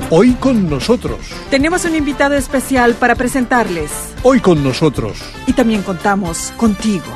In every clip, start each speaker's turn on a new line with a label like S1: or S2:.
S1: Hoy con nosotros.
S2: Tenemos un invitado especial para presentarles.
S1: Hoy con nosotros.
S2: Y también contamos contigo.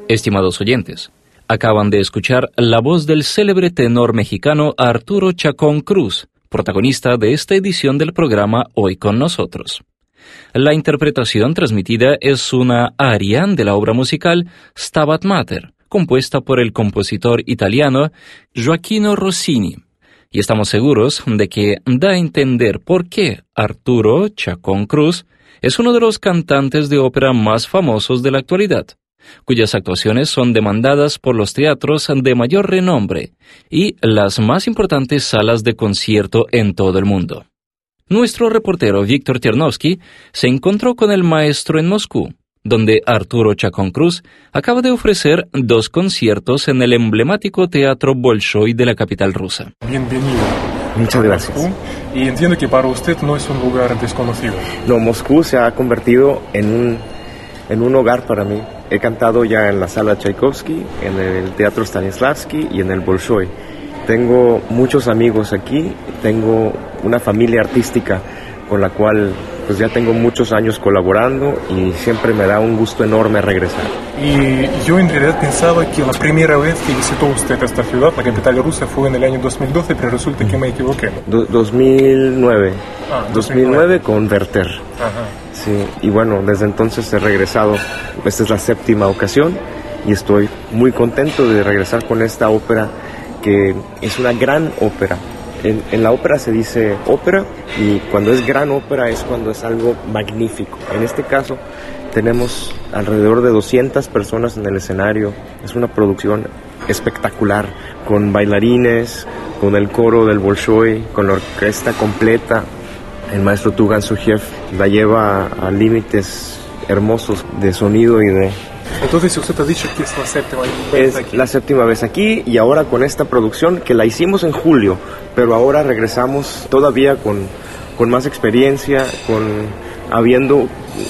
S3: Estimados oyentes, acaban de escuchar la voz del célebre tenor mexicano Arturo Chacón Cruz, protagonista de esta edición del programa Hoy con Nosotros. La interpretación transmitida es una aria de la obra musical Stabat Mater, compuesta por el compositor italiano Gioachino Rossini. Y estamos seguros de que da a entender por qué Arturo Chacón Cruz es uno de los cantantes de ópera más famosos de la actualidad, cuyas actuaciones son demandadas por los teatros de mayor renombre y las más importantes salas de concierto en todo el mundo. Nuestro reportero Víctor Ternovsky se encontró con el maestro en Moscú, donde Arturo Chacón Cruz acaba de ofrecer 2 conciertos en el emblemático Teatro Bolshoi de la capital rusa.
S4: Bienvenido.
S5: Muchas gracias.
S4: Moscú, y entiendo que para usted no es un lugar desconocido.
S5: No, Moscú se ha convertido en un hogar para mí. He cantado ya en la Sala Tchaikovsky, en el Teatro Stanislavski y en el Bolshoi. Tengo muchos amigos aquí, tengo una familia artística con la cual pues ya tengo muchos años colaborando y siempre me da un gusto enorme regresar.
S4: Y yo en realidad pensaba que la primera vez que visitó usted esta ciudad, la capital rusa, fue en el año 2012, pero resulta que me equivoqué.
S5: 2009. 2009 con Werther.
S4: Ajá.
S5: Sí, y bueno, desde entonces he regresado. Esta es la 7ª ocasión y estoy muy contento de regresar con esta ópera, que es una gran ópera. En la ópera se dice ópera, y cuando es gran ópera es cuando es algo magnífico. En este caso tenemos alrededor de 200 personas en el escenario. Es una producción espectacular, con bailarines, con el coro del Bolshoi, con la orquesta completa. El maestro Tugan Sujiev la lleva a límites hermosos de sonido y de...
S4: Entonces usted ha dicho que es la 7ª vez aquí.
S5: Es la 7ª vez aquí, y ahora con esta producción que la hicimos en julio, pero ahora regresamos todavía con más experiencia, habiendo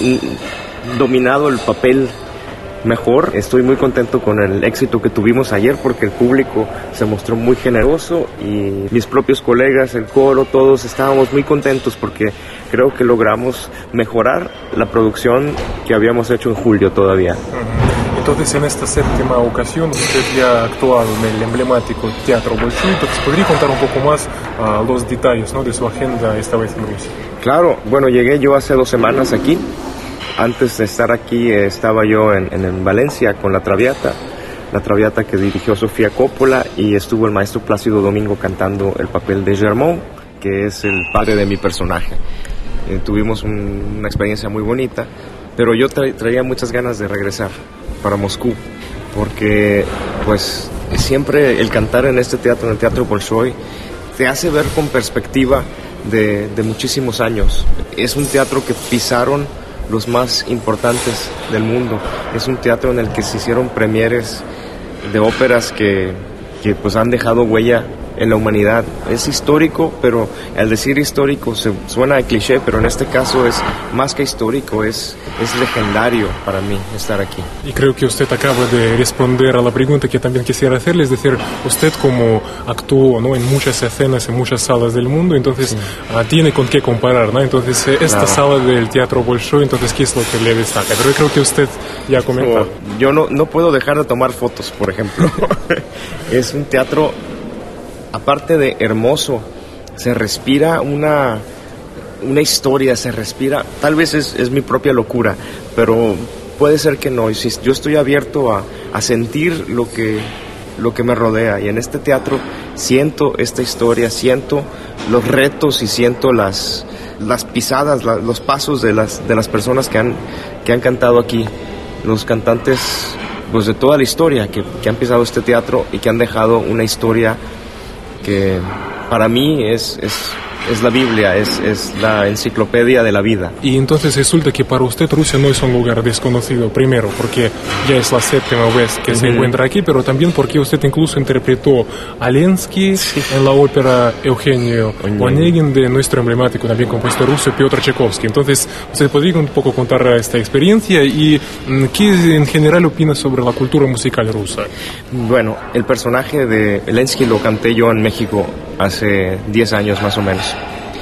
S5: dominado el papel mejor. Estoy muy contento con el éxito que tuvimos ayer, porque el público se mostró muy generoso y mis propios colegas, el coro, todos estábamos muy contentos porque creo que logramos mejorar la producción que habíamos hecho en julio todavía.
S4: Entonces, en esta 7ª ocasión usted ya ha actuado en el emblemático Teatro Bolshoi. Entonces, ¿podría contar un poco más los detalles, ¿no?, de su agenda esta vez en Rusia?
S5: Claro, bueno, llegué yo hace 2 semanas aquí. Antes de estar aquí estaba yo en Valencia con la Traviata que dirigió Sofía Coppola, y estuvo el maestro Plácido Domingo cantando el papel de Germont, que es el padre de mi personaje. Tuvimos una experiencia muy bonita, pero yo traía muchas ganas de regresar para Moscú, porque pues siempre el cantar en este teatro, en el Teatro Bolshoi, te hace ver con perspectiva de muchísimos años. Es un teatro que pisaron los más importantes del mundo. Es un teatro en el que se hicieron premieres de óperas que pues han dejado huella en la humanidad. Es histórico, pero al decir histórico suena de cliché, pero en este caso es más que histórico, es legendario para mí estar aquí.
S4: Y creo que usted acaba de responder a la pregunta que también quisiera hacerle, es decir, usted como actuó, ¿no?, en muchas escenas, en muchas salas del mundo, entonces sí, tiene con qué comparar, ¿no? Entonces esta sala del Teatro Bolshoi, entonces ¿qué es lo que le destaca? Pero yo creo que usted ya ha comentado.
S5: Yo no puedo dejar de tomar fotos, por ejemplo. Es un teatro, aparte de hermoso, se respira una historia, se respira, tal vez es mi propia locura, pero puede ser que no. Yo estoy abierto a sentir lo que me rodea, y en este teatro siento esta historia, siento los retos y siento las pisadas, los pasos de las personas que han cantado aquí, los cantantes pues de toda la historia que han pisado este teatro y que han dejado una historia que para mí es la Biblia, es la enciclopedia de la vida.
S4: Y entonces resulta que para usted Rusia no es un lugar desconocido, primero porque ya es la 7ª vez que se encuentra aquí, pero también porque usted incluso interpretó a Lenski en la ópera Eugenio Onegin de nuestro emblemático también compositor ruso Piotr Tchaikovsky. Entonces, ¿usted podría un poco contar esta experiencia y qué en general opina sobre la cultura musical rusa?
S5: Bueno, el personaje de Lenski lo canté yo en México hace 10 años más o menos.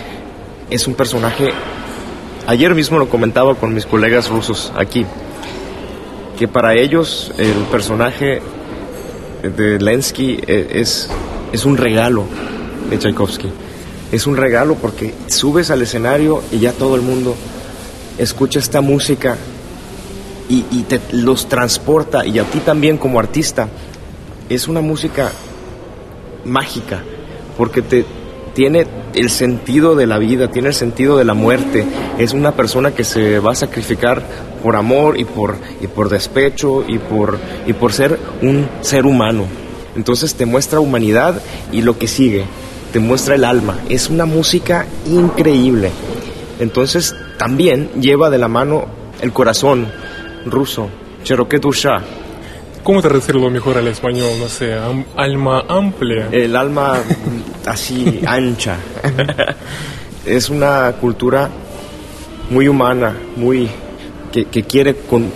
S5: Es un personaje, ayer mismo lo comentaba con mis colegas rusos aquí, que para ellos el personaje de Lenski es un regalo de Tchaikovsky. Es un regalo porque subes al escenario y ya todo el mundo escucha esta música y te los transporta, y a ti también como artista. Es una música mágica porque tiene el sentido de la vida, tiene el sentido de la muerte. Es una persona que se va a sacrificar por amor y por despecho y por ser un ser humano. Entonces te muestra humanidad y lo que sigue, te muestra el alma. Es una música increíble. Entonces también lleva de la mano el corazón ruso, Cherokee Dusha.
S4: ¿Cómo traducirlo mejor al español? No sé, alma amplia.
S5: El alma así ancha. Es una cultura muy humana, que quiere con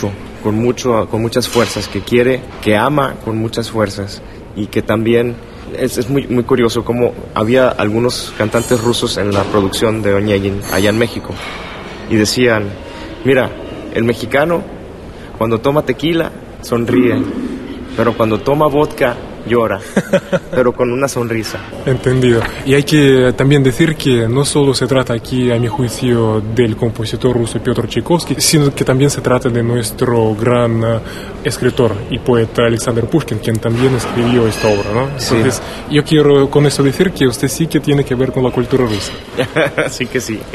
S5: muchas fuerzas, que ama con muchas fuerzas, y que también es muy, muy curioso cómo había algunos cantantes rusos en la producción de Onegin allá en México, y decían, mira, el mexicano cuando toma tequila sonríe, pero cuando toma vodka llora, pero con una sonrisa.
S4: Entendido. Y hay que también decir que no solo se trata aquí, a mi juicio, del compositor ruso Piotr Tchaikovsky, sino que también se trata de nuestro gran escritor y poeta Alexander Pushkin, quien también escribió esta obra, ¿no? Entonces, sí. Yo quiero con eso decir que usted sí que tiene que ver con la cultura rusa.
S5: Sí que sí.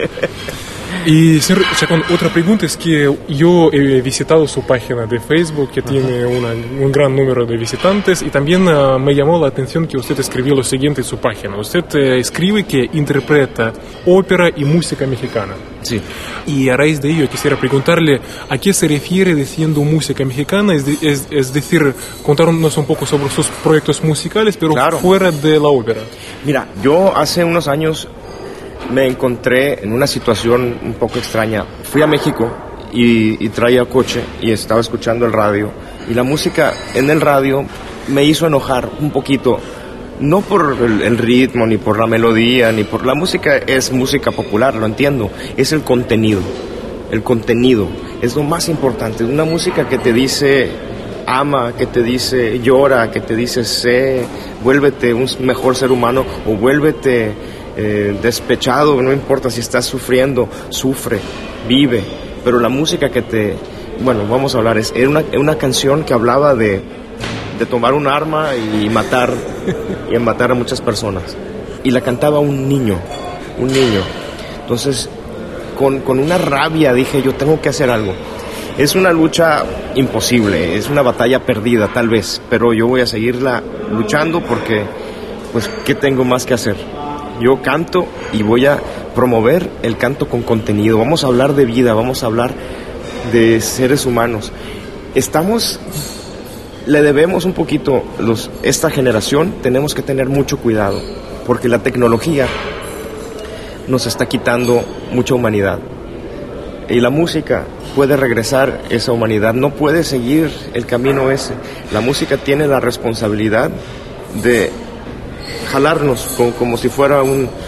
S4: Y, señor Chacón, otra pregunta es que yo he visitado su página de Facebook, que tiene un gran número de visitantes, y también me llamó la atención que usted escribió lo siguiente en su página. Usted escribe que interpreta ópera y música mexicana.
S5: Sí.
S4: Y a raíz de ello quisiera preguntarle a qué se refiere diciendo música mexicana, es decir, contarnos un poco sobre sus proyectos musicales, pero claro, fuera de la ópera.
S5: Mira, yo hace unos años me encontré en una situación un poco extraña. Fui a México y traía coche y estaba escuchando el radio, y la música en el radio me hizo enojar un poquito, no por el ritmo, ni por la melodía, ni por la música. Es música popular, lo entiendo, es el contenido es lo más importante. Una música que te dice ama, que te dice llora, que te dice sé, vuélvete un mejor ser humano, o vuélvete despechado, no importa si estás sufriendo, sufre, vive. Pero la música vamos a hablar, era una canción que hablaba de tomar un arma y matar a muchas personas, y la cantaba un niño. Entonces con una rabia dije, yo tengo que hacer algo. Es una lucha imposible, es una batalla perdida tal vez, pero yo voy a seguirla luchando porque, pues, ¿qué tengo más que hacer? Yo canto y voy a promover el canto con contenido. Vamos a hablar de vida, vamos a hablar de seres humanos. Le debemos un poquito, esta generación, tenemos que tener mucho cuidado, porque la tecnología nos está quitando mucha humanidad. Y la música puede regresar esa humanidad, no puede seguir el camino ese. La música tiene la responsabilidad de jalarnos como si fuera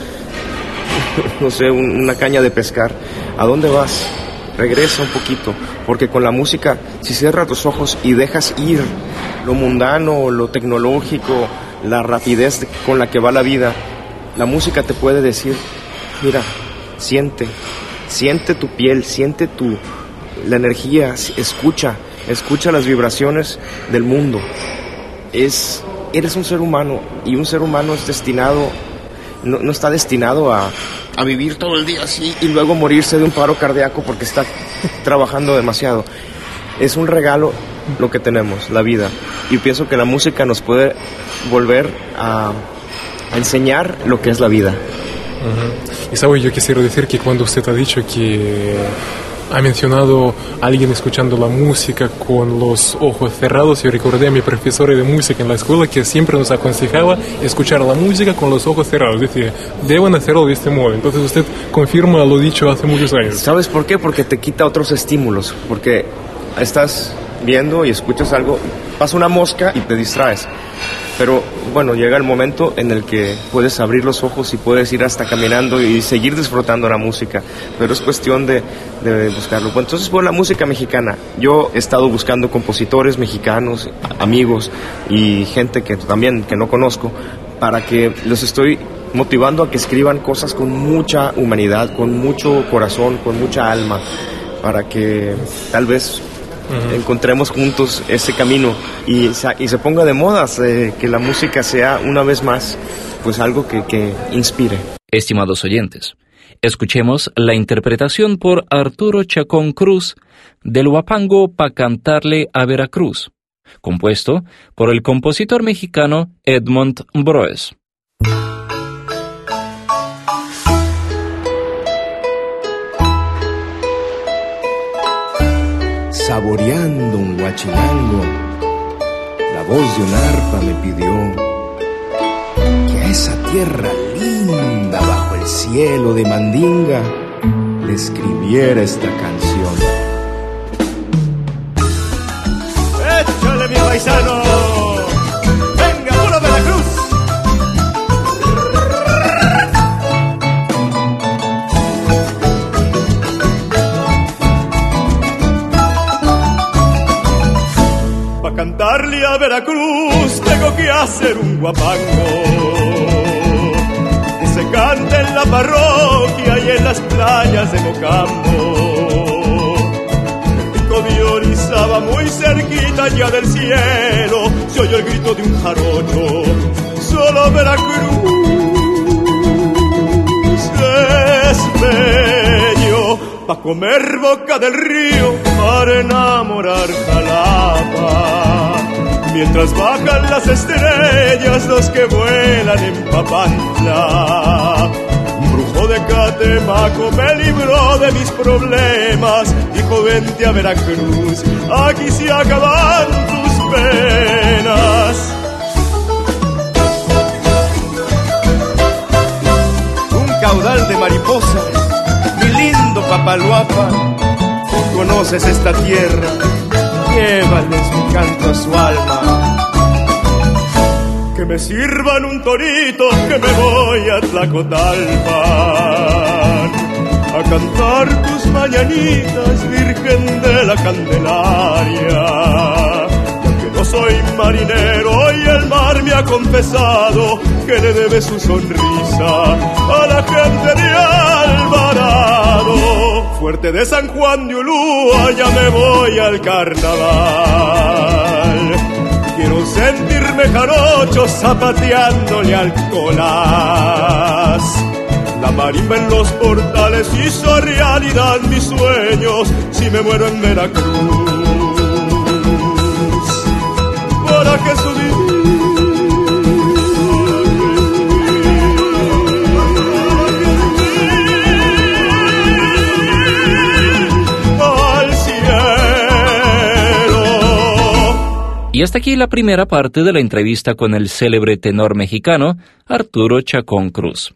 S5: una caña de pescar. ¿A dónde vas? Regresa un poquito, porque con la música, si cierras los ojos y dejas ir lo mundano, lo tecnológico, la rapidez con la que va la vida, la música te puede decir, mira, siente tu piel, siente la energía, escucha las vibraciones del mundo. Eres un ser humano, y un ser humano es destinado, no está destinado a vivir todo el día así y luego morirse de un paro cardíaco porque está trabajando demasiado. Es un regalo lo que tenemos, la vida, y pienso que la música nos puede volver a enseñar lo que es la vida.
S4: Y sabe, yo quisiera decir que cuando usted ha dicho que ha mencionado a alguien escuchando la música con los ojos cerrados, yo recordé a mi profesora de música en la escuela, que siempre nos aconsejaba escuchar la música con los ojos cerrados. Decía, deben hacerlo de este modo. Entonces usted confirma lo dicho hace muchos años.
S5: ¿Sabes por qué? Porque te quita otros estímulos, porque estás viendo y escuchas algo, pasa una mosca y te distraes. Pero bueno, llega el momento en el que puedes abrir los ojos y puedes ir hasta caminando y seguir disfrutando la música, pero es cuestión de buscarlo. Bueno, entonces, por la música mexicana, yo he estado buscando compositores mexicanos, amigos y gente que también que no conozco, para que los estoy motivando a que escriban cosas con mucha humanidad, con mucho corazón, con mucha alma, para que tal vez encontremos juntos ese camino y se ponga de moda, que la música sea una vez más pues algo que inspire.
S3: Estimados oyentes, escuchemos la interpretación por Arturo Chacón Cruz del Huapango Pa' Cantarle a Veracruz, compuesto por el compositor mexicano Edmond Broes.
S6: Saboreando un huachinango, la voz de un arpa me pidió que a esa tierra linda bajo el cielo de Mandinga le escribiera esta canción.
S7: ¡Échale, mi paisano! ¡Venga, puro Veracruz! Cantarle a Veracruz tengo que hacer un guapango que se cante en la parroquia y en las playas de Mocambo. El pico de Orizaba muy cerquita ya del cielo se oyó el grito de un jarocho. Solo Veracruz es bello pa' comer boca del río, para enamorar Jalapa. Mientras bajan las estrellas, los que vuelan en Papantla. Un brujo de Catemaco me libró de mis problemas. Dijo, vente a Veracruz, aquí se acaban tus penas. Un caudal de mariposas, mi lindo Papaloapan, tú conoces esta tierra, llévales mi canto a su alma. Que me sirvan un torito, que me voy a Tlacotalpan a cantar tus mañanitas, Virgen de la Candelaria. Porque no soy marinero y el mar me ha confesado que le debe su sonrisa a la gente de Alvarado. Fuerte de San Juan de Ulúa, ya me voy al carnaval. Quiero sentirme jarocho zapateándole al Colás. La marimba en los portales hizo realidad mis sueños. Si me muero en Veracruz, ¿para qué subir?
S3: Y hasta aquí la primera parte de la entrevista con el célebre tenor mexicano Arturo Chacón Cruz.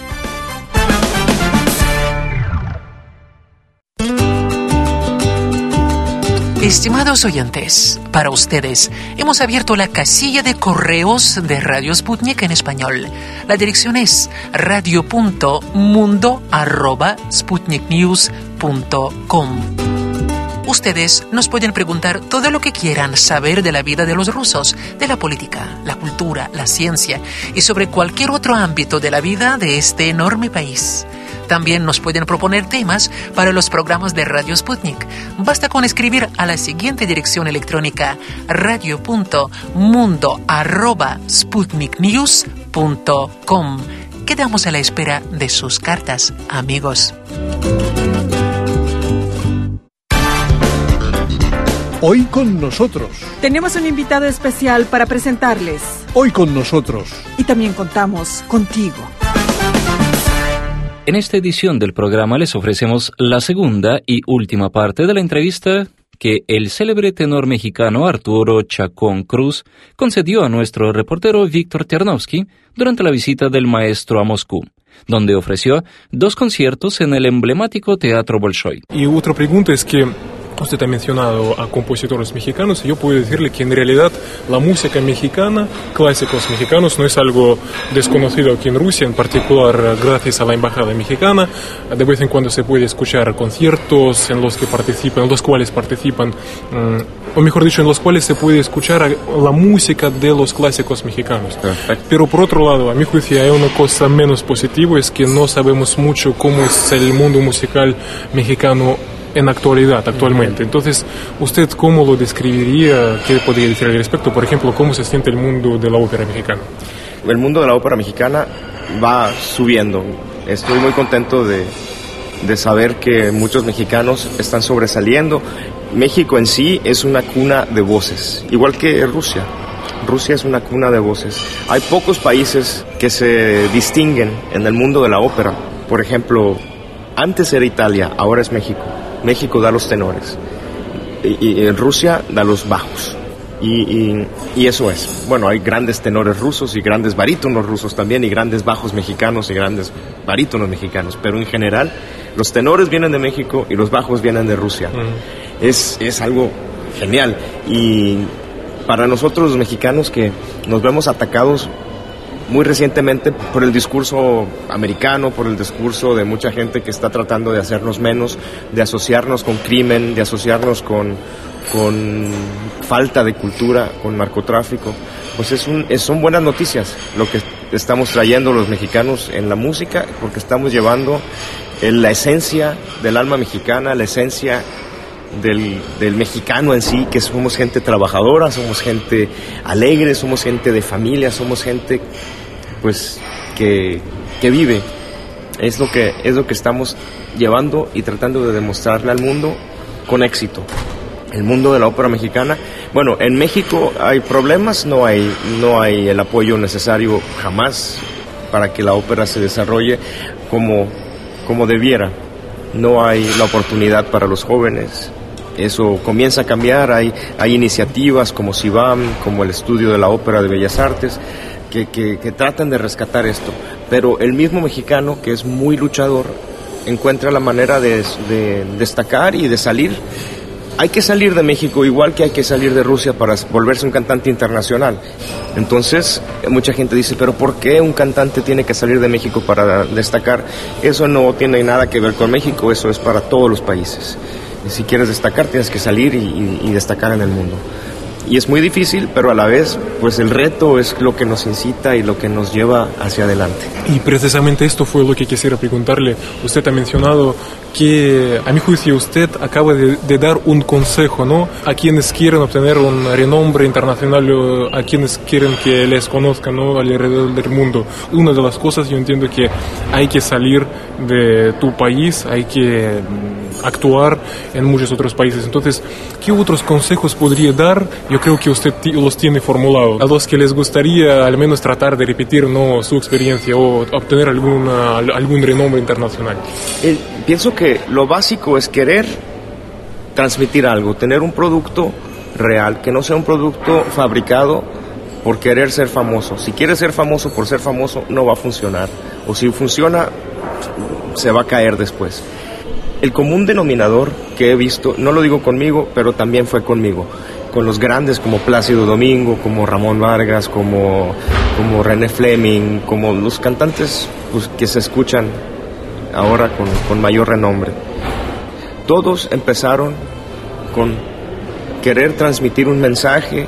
S8: Estimados oyentes, para ustedes hemos abierto la casilla de correos de Radio Sputnik en español. La dirección es radio.mundo@sputniknews.com. Ustedes nos pueden preguntar todo lo que quieran saber de la vida de los rusos, de la política, la cultura, la ciencia y sobre cualquier otro ámbito de la vida de este enorme país. También nos pueden proponer temas para los programas de Radio Sputnik. Basta con escribir a la siguiente dirección electrónica: radio.mundo@sputniknews.com. Quedamos a la espera de sus cartas, amigos.
S1: Hoy con nosotros.
S2: Tenemos un invitado especial para presentarles.
S1: Hoy con nosotros.
S2: Y también contamos contigo.
S3: En esta edición del programa les ofrecemos la segunda y última parte de la entrevista que el célebre tenor mexicano Arturo Chacón Cruz concedió a nuestro reportero Víctor Ternovsky durante la visita del maestro a Moscú, donde ofreció 2 conciertos en el emblemático Teatro Bolshoi.
S4: Y otra pregunta es que Usted ha mencionado a compositores mexicanos y yo puedo decirle que en realidad la música mexicana, clásicos mexicanos, no es algo desconocido aquí en Rusia, en particular gracias a la embajada mexicana. De vez en cuando se puede escuchar conciertos en los cuales participan, o mejor dicho, en los cuales se puede escuchar la música de los clásicos mexicanos.
S5: Perfecto.
S4: Pero por otro lado, a mi juicio hay una cosa menos positiva, es que no sabemos mucho cómo es el mundo musical mexicano actualmente. Entonces, ¿usted cómo lo describiría? ¿Qué podría decir al respecto? Por ejemplo, ¿cómo se siente el mundo de la ópera mexicana?
S5: El mundo de la ópera mexicana va subiendo. Estoy muy contento de saber que muchos mexicanos están sobresaliendo. México en sí es una cuna de voces, igual que Rusia. Rusia es una cuna de voces. Hay pocos países que se distinguen en el mundo de la ópera. Por ejemplo, antes era Italia, ahora es México. México da los tenores y Rusia da los bajos y eso es. Bueno, hay grandes tenores rusos y grandes barítonos rusos también, y grandes bajos mexicanos y grandes barítonos mexicanos, pero en general los tenores vienen de México y los bajos vienen de Rusia. Es algo genial, y para nosotros los mexicanos que nos vemos atacados muy recientemente por el discurso americano, por el discurso de mucha gente que está tratando de hacernos menos, de asociarnos con crimen, de asociarnos con falta de cultura, con narcotráfico, pues son buenas noticias lo que estamos trayendo los mexicanos en la música, porque estamos llevando la esencia del alma mexicana, la esencia del mexicano en sí, que somos gente trabajadora, somos gente alegre, somos gente de familia, somos gente pues que vive. Es lo que estamos llevando y tratando de demostrarle al mundo con éxito. El mundo de la ópera mexicana, bueno, en México hay problemas, no hay el apoyo necesario jamás para que la ópera se desarrolle como debiera. No hay la oportunidad para los jóvenes. Eso comienza a cambiar. Hay iniciativas como CIBAM, como el Estudio de la Ópera de Bellas Artes, que tratan de rescatar esto. Pero el mismo mexicano, que es muy luchador, encuentra la manera de destacar y de salir. Hay que salir de México igual que hay que salir de Rusia para volverse un cantante internacional. Entonces, mucha gente dice, ¿pero por qué un cantante tiene que salir de México para destacar? Eso no tiene nada que ver con México, eso es para todos los países. Y si quieres destacar, tienes que salir y destacar en el mundo. Y es muy difícil, pero a la vez, pues el reto es lo que nos incita y lo que nos lleva hacia adelante.
S4: Y precisamente esto fue lo que quisiera preguntarle. Usted ha mencionado que, a mi juicio, usted acaba de dar un consejo, ¿no? A quienes quieren obtener un renombre internacional, a quienes quieren que les conozcan, ¿no? Alrededor del mundo. Una de las cosas, yo entiendo que hay que salir de tu país, hay que actuar en muchos otros países. Entonces, ¿qué otros consejos podría dar? Yo creo que usted los tiene formulados. A los que les gustaría al menos tratar de repetir, ¿no?, su experiencia o obtener algún renombre internacional.
S5: Pienso que lo básico es querer transmitir algo, tener un producto real, que no sea un producto fabricado por querer ser famoso. Si quieres ser famoso por ser famoso, no va a funcionar. O si funciona, se va a caer después. El común denominador que he visto, no lo digo conmigo, pero también fue conmigo, con los grandes como Plácido Domingo, como Ramón Vargas, como René Fleming, como los cantantes pues, que se escuchan ahora con mayor renombre. Todos empezaron con querer transmitir un mensaje,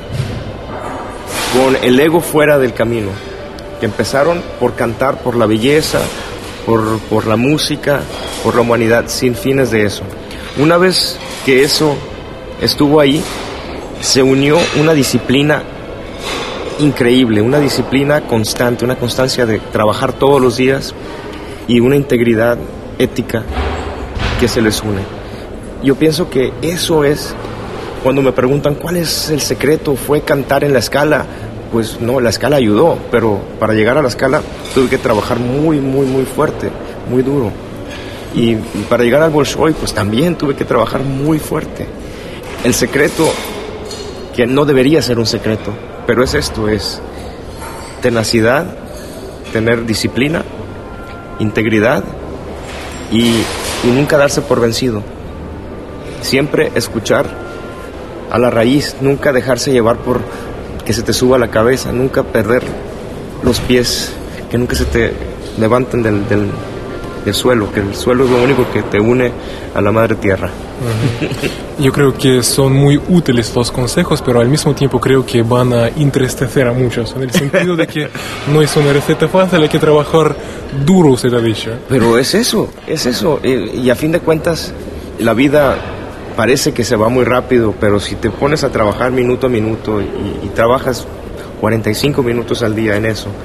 S5: con el ego fuera del camino, que empezaron por cantar por la belleza, por la música, por la humanidad, sin fines de eso. Una vez que eso estuvo ahí, se unió una disciplina increíble, una disciplina constante, una constancia de trabajar todos los días y una integridad ética que se les une. Yo pienso que eso es, cuando me preguntan cuál es el secreto, fue cantar en la Scala. Pues no, la Scala ayudó, pero para llegar a la Scala tuve que trabajar muy, muy, muy fuerte, muy duro. Y para llegar al Bolshoi, pues también tuve que trabajar muy fuerte. El secreto, que no debería ser un secreto, pero es esto, es tenacidad, tener disciplina, integridad y nunca darse por vencido. siempre escuchar a la raíz, nunca dejarse llevar por que se te suba la cabeza, nunca perder los pies, que nunca se te levanten del suelo, que el suelo es lo único que te une a la madre tierra.
S4: Yo creo que son muy útiles los consejos, pero al mismo tiempo creo que van a entristecer a muchos, en el sentido de que no es una receta fácil, hay que trabajar duro, usted ha dicho.
S5: Pero es eso, y a fin de cuentas la vida parece que se va muy rápido, pero si te pones a trabajar minuto a minuto y trabajas 45 minutos al día en eso,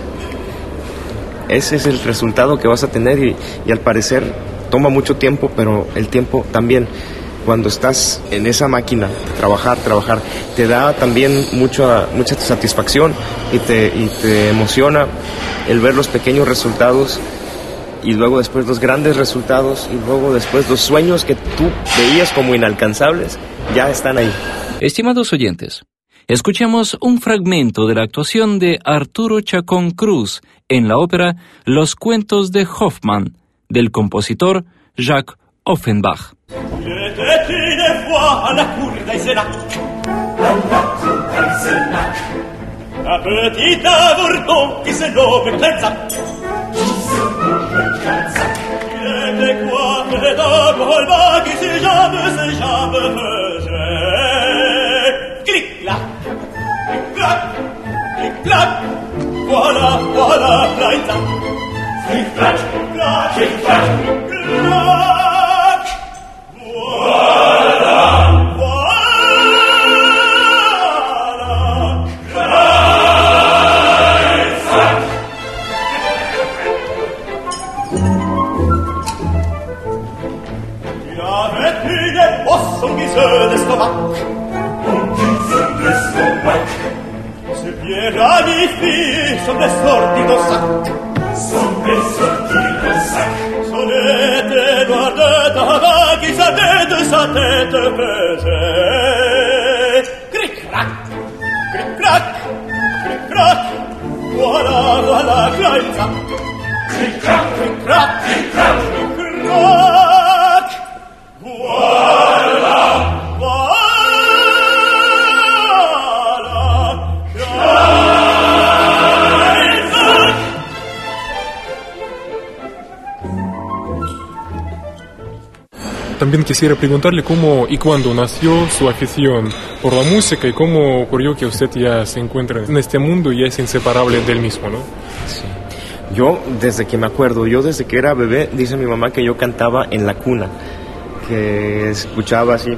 S5: ese es el resultado que vas a tener y al parecer toma mucho tiempo, pero el tiempo también, cuando estás en esa máquina, trabajar, te da también mucha satisfacción y te emociona el ver los pequeños resultados y luego después los grandes resultados y luego después los sueños que tú veías como inalcanzables ya están ahí.
S3: Estimados oyentes, escuchemos un fragmento de la actuación de Arturo Chacón Cruz en la ópera Los cuentos de Hoffmann, del compositor Jacques Offenbach.
S9: Un petit avorton qui se nomme Clensac. Il était coiffé d'un colba qui ses jambes faisaient clic-clac, clic-clac, clic-clac. Voilà, Clensac. Clic-clac, clic-clac, clic-clac, clic-clac. Voilà. Ses pieds ramifiés sur des sordides sacs. Son était noir de tabac qui savait de sa tête pesait. Cric-crac, cric-crac, cric-crac. Voilà, Clensac. Cric-crac, cric-crac, cric-crac, cric-crac. Voilà.
S4: También quisiera preguntarle cómo y cuándo nació su afición por la música y cómo ocurrió que usted ya se encuentra en este mundo y ya es inseparable del mismo, ¿no?
S5: Sí. Yo, desde que me acuerdo, desde que era bebé, dice mi mamá que yo cantaba en la cuna, que escuchaba así.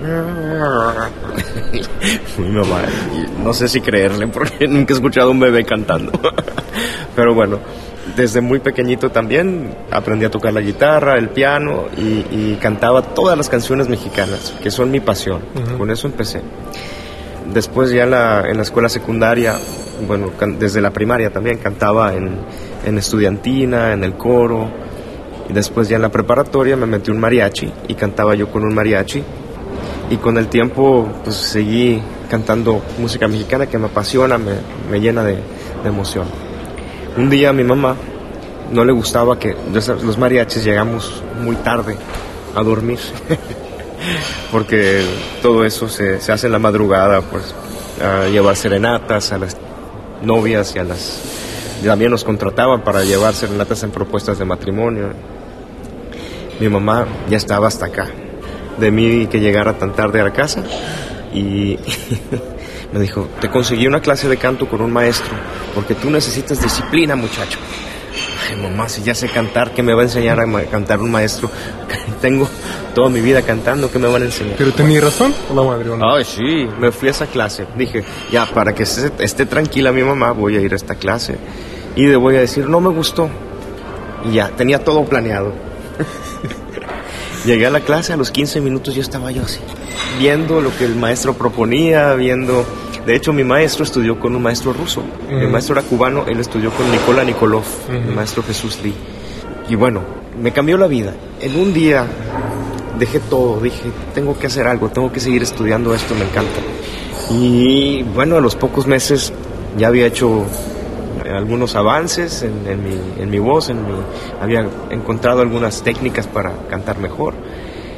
S5: Mi mamá, no sé si creerle, porque nunca he escuchado a un bebé cantando. Pero bueno, desde muy pequeñito también aprendí a tocar la guitarra, el piano y cantaba todas las canciones mexicanas, que son mi pasión. Uh-huh. Con eso empecé. Después ya en la escuela secundaria, bueno, desde la primaria también cantaba en estudiantina, en el coro. Y después ya en la preparatoria me metí un mariachi y cantaba yo con un mariachi. Y con el tiempo pues seguí cantando música mexicana que me apasiona, me llena de emoción. Un día a mi mamá no le gustaba que los mariachis llegamos muy tarde a dormir, porque todo eso se hace en la madrugada, pues, a llevar serenatas a las novias y también nos contrataban para llevar serenatas en propuestas de matrimonio. Mi mamá ya estaba hasta acá, de mí que llegara tan tarde a la casa, y me dijo, te conseguí una clase de canto con un maestro, porque tú necesitas disciplina, muchacho. Ay, mamá, si ya sé cantar, ¿qué me va a enseñar a cantar un maestro? Tengo toda mi vida cantando, ¿qué me van a enseñar?
S4: ¿Pero tenía razón la madre o no?
S5: Ay, sí, me fui a esa clase. Dije, ya, para que esté tranquila mi mamá, voy a ir a esta clase. Y le voy a decir, no me gustó. Y ya, tenía todo planeado. Llegué a la clase, a los 15 minutos yo estaba yo así, viendo lo que el maestro proponía, viendo... De hecho, mi maestro estudió con un maestro ruso. Uh-huh. Mi maestro era cubano, él estudió con Nikola Nikolov, uh-huh. El maestro Jesús Lee. Y bueno, me cambió la vida. En un día dejé todo, dije, tengo que hacer algo, tengo que seguir estudiando esto, me encanta. Y bueno, a los pocos meses ya había hecho algunos avances en mi voz, había encontrado algunas técnicas para cantar mejor.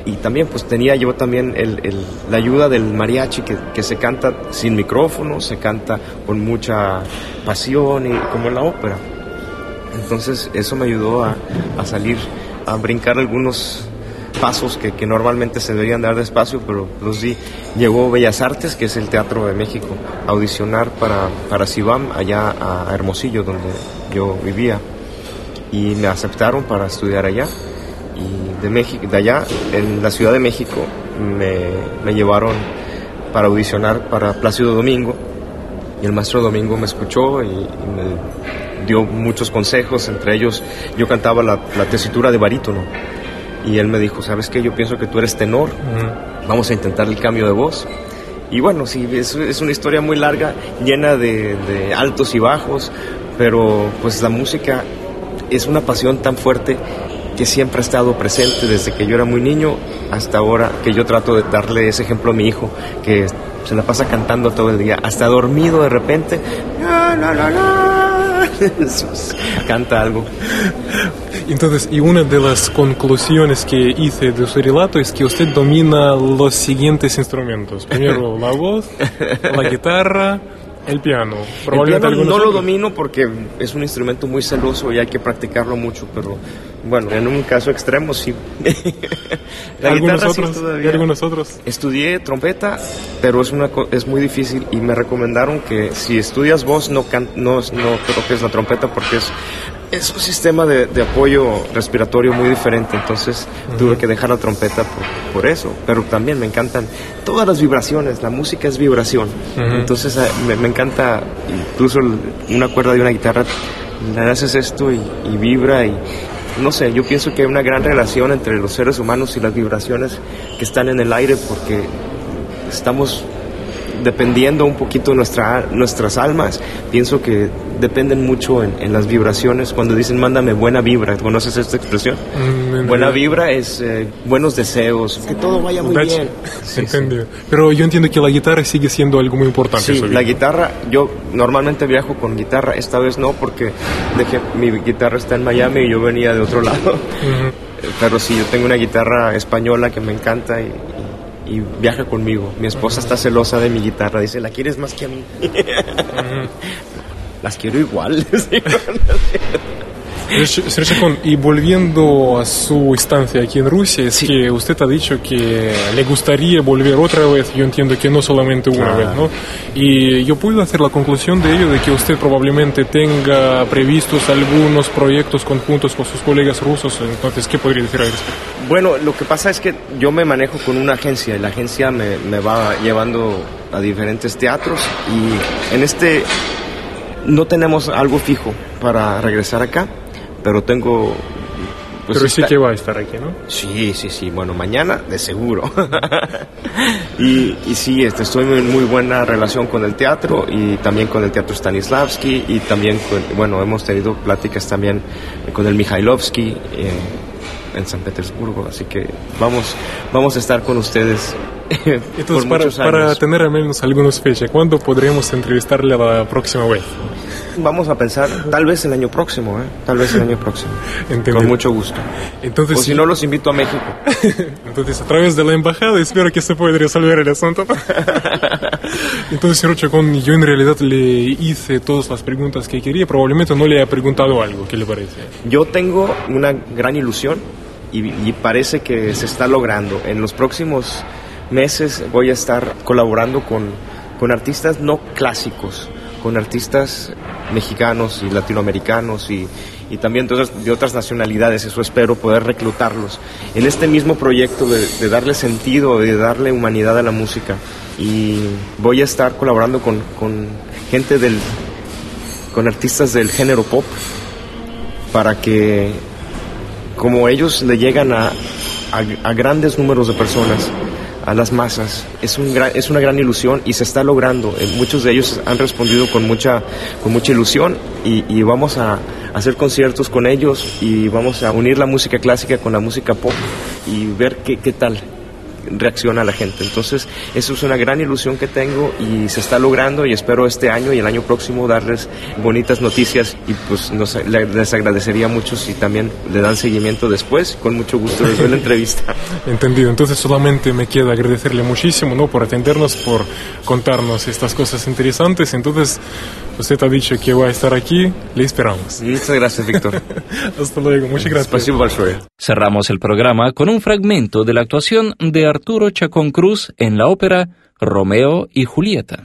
S5: Y también pues tenía yo también la ayuda del mariachi que se canta sin micrófono, se canta con mucha pasión, y como en la ópera. Entonces eso me ayudó a salir, a brincar algunos pasos que normalmente se deberían dar despacio, pero los di. Llegó Bellas Artes, que es el Teatro de México, a audicionar para CIBAM allá a Hermosillo, donde yo vivía, y me aceptaron para estudiar allá. Y de allá, en la Ciudad de México, me llevaron para audicionar para Plácido Domingo, y el maestro Domingo me escuchó y me dio muchos consejos. Entre ellos, yo cantaba la tesitura de barítono, y él me dijo, ¿sabes qué? Yo pienso que tú eres tenor, vamos a intentar el cambio de voz. Y bueno, sí, es una historia muy larga, llena de altos y bajos, pero pues la música es una pasión tan fuerte que siempre ha estado presente desde que yo era muy niño hasta ahora, que yo trato de darle ese ejemplo a mi hijo, que se la pasa cantando todo el día, hasta dormido de repente, canta algo.
S4: Entonces, y una de las conclusiones que hice de su relato es que usted domina los siguientes instrumentos. Primero la voz, la guitarra, el piano.
S5: El piano no lo domino porque es un instrumento muy celoso y hay que practicarlo mucho, pero bueno, en un caso extremo sí.
S4: ¿Algunos otros?
S5: Estudié trompeta, pero es muy difícil, y me recomendaron que si estudias voz no toques la trompeta porque es un sistema de apoyo respiratorio muy diferente. Entonces tuve que dejar la trompeta por eso, pero también me encantan todas las vibraciones. La música es vibración, entonces me encanta. Incluso una cuerda de una guitarra, le haces esto y vibra, y no sé, yo pienso que hay una gran relación entre los seres humanos y las vibraciones que están en el aire, porque estamos dependiendo un poquito de nuestras almas. Pienso que dependen mucho en las vibraciones. Cuando dicen mándame buena vibra, ¿conoces esta expresión? Buena vibra es buenos deseos, que todo vaya muy bien.
S4: Entendido. Sí. Pero yo entiendo que la guitarra sigue siendo algo muy importante.
S5: Sí, la guitarra, yo normalmente viajo con guitarra, esta vez no, porque mi guitarra está en Miami y yo venía de otro lado. Pero sí, yo tengo una guitarra española que me encanta y viaja conmigo. Mi esposa está celosa de mi guitarra, dice, ¿la quieres más que a mí? Las quiero igual.
S4: Señor Chacón, y volviendo a su estancia aquí en Rusia, es que usted ha dicho que le gustaría volver otra vez. Yo entiendo que no solamente una vez, ¿no? Y yo puedo hacer la conclusión de ello, de que usted probablemente tenga previstos algunos proyectos conjuntos con sus colegas rusos. Entonces, ¿qué podría decir a eso?
S5: Bueno, lo que pasa es que yo me manejo con una agencia, y la agencia me va llevando a diferentes teatros, y no tenemos algo fijo para regresar acá, pero tengo...
S4: Pues pero sí que va a estar aquí, ¿no?
S5: Sí, bueno, mañana de seguro. y sí, estoy en muy buena relación con el teatro, y también con el Teatro Stanislavski, y también, hemos tenido pláticas también con el Mikhailovsky en San Petersburgo, así que vamos a estar con ustedes.
S4: Entonces, para tener al menos algunas fechas, ¿cuándo podremos entrevistarle a la próxima vez?
S5: Vamos a pensar, tal vez el año próximo,
S4: Entendido.
S5: Con mucho gusto.
S4: Entonces,
S5: o si no, los invito a México.
S4: Entonces, a través de la embajada, espero que se pueda resolver el asunto. Entonces, señor Chacón, yo en realidad le hice todas las preguntas que quería. Probablemente no le he preguntado algo. ¿Qué le parece?
S5: Yo tengo una gran ilusión y parece que se está logrando. En los próximos meses voy a estar colaborando con artistas no clásicos, con artistas mexicanos y latinoamericanos y también de otras nacionalidades. Eso espero poder reclutarlos en este mismo proyecto de darle sentido, de darle humanidad a la música. Y voy a estar colaborando con gente con artistas del género pop, para que, como ellos le llegan a grandes números de personas, a las masas, es una gran ilusión, y se está logrando. Muchos de ellos han respondido con mucha ilusión, y vamos a hacer conciertos con ellos, y vamos a unir la música clásica con la música pop y ver qué tal. reacciona la gente. Entonces, eso es una gran ilusión que tengo y se está logrando, y espero este año y el año próximo darles bonitas noticias, y pues les agradecería mucho si también le dan seguimiento después. Con mucho gusto les doy la entrevista.
S4: Entendido. Entonces solamente me queda agradecerle muchísimo, ¿no?, por atendernos, por contarnos estas cosas interesantes. Entonces, usted ha dicho que va a estar aquí, le esperamos.
S5: Muchas gracias, Víctor.
S4: Hasta luego, muchas gracias.
S5: Спасибо большое.
S3: Cerramos el programa con un fragmento de la actuación de Arturo Chacón Cruz en la ópera Romeo y Julieta.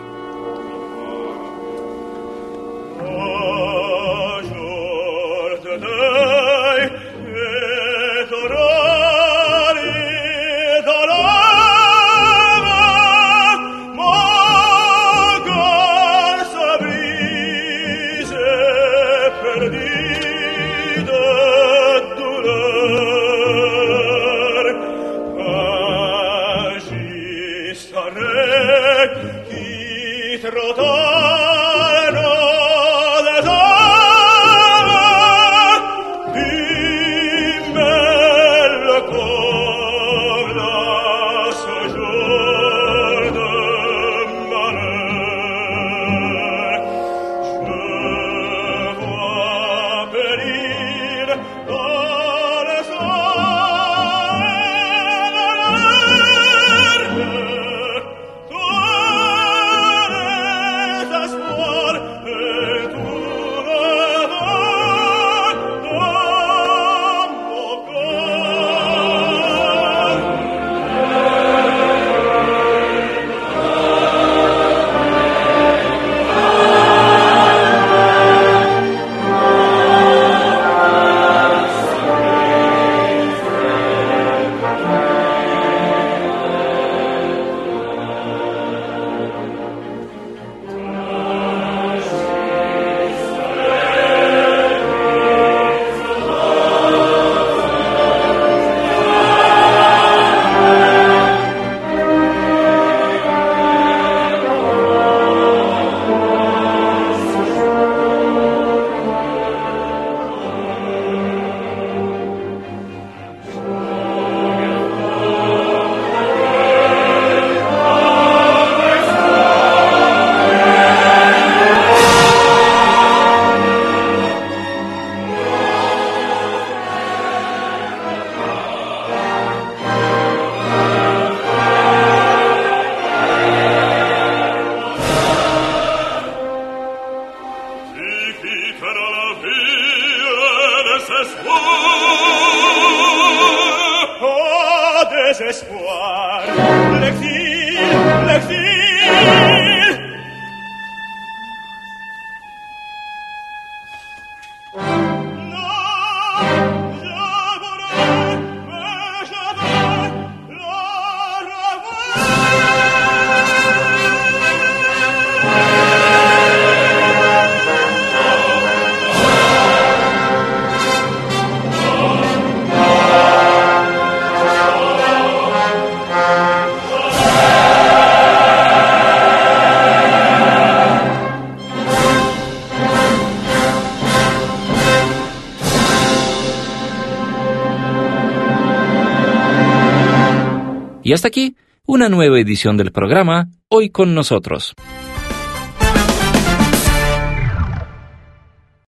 S3: Y hasta aquí, una nueva edición del programa Hoy con Nosotros.